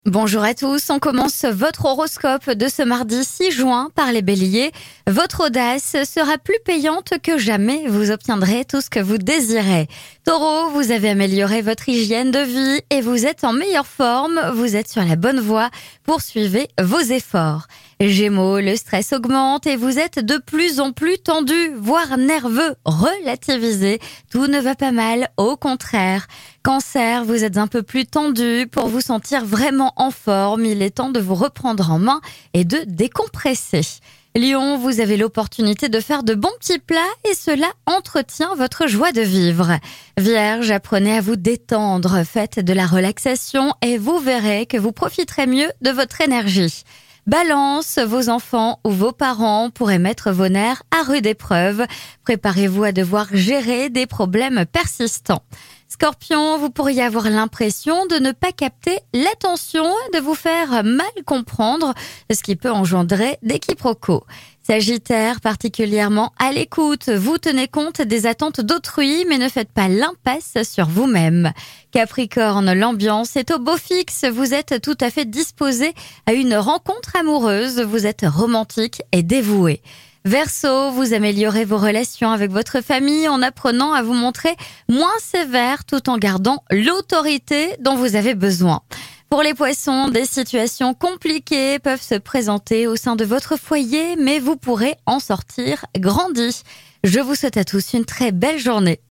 Bonjour à tous, on commence votre horoscope de ce mardi 6 juin par les béliers. Votre audace sera plus payante que jamais, vous obtiendrez tout ce que vous désirez. Taureau, vous avez amélioré votre hygiène de vie et vous êtes en meilleure forme, vous êtes sur la bonne voie, poursuivez vos efforts. Gémeaux, le stress augmente et vous êtes de plus en plus tendu, voire nerveux, relativisez, tout ne va pas mal, au contraire. Cancer, vous êtes un peu plus tendu, pour vous sentir vraiment en forme, il est temps de vous reprendre en main et de décompresser. Lion, vous avez l'opportunité de faire de bons petits plats et cela entretient votre joie de vivre. Vierge, apprenez à vous détendre, faites de la relaxation et vous verrez que vous profiterez mieux de votre énergie. Balance, vos enfants ou vos parents pourraient mettre vos nerfs à rude épreuve. Préparez-vous à devoir gérer des problèmes persistants. Scorpion, vous pourriez avoir l'impression de ne pas capter l'attention et de vous faire mal comprendre, ce qui peut engendrer des quiproquos. Sagittaire, particulièrement à l'écoute, vous tenez compte des attentes d'autrui, mais ne faites pas l'impasse sur vous-même. Capricorne, l'ambiance est au beau fixe, vous êtes tout à fait disposé à une rencontre amoureuse, vous êtes romantique et dévoué. Verseau, vous améliorez vos relations avec votre famille en apprenant à vous montrer moins sévère tout en gardant l'autorité dont vous avez besoin. Pour les poissons, des situations compliquées peuvent se présenter au sein de votre foyer, mais vous pourrez en sortir grandi. Je vous souhaite à tous une très belle journée.